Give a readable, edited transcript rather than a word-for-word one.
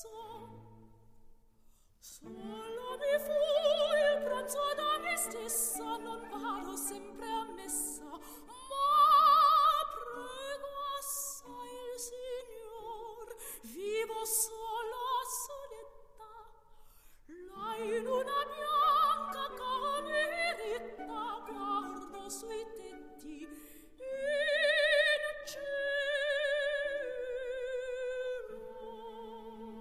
Solo mi fu il pranzo da me stessa, non vado sempre a messa, ma prego assai il Signor, vivo sola soletta, là in una bianca cameretta, guardo sui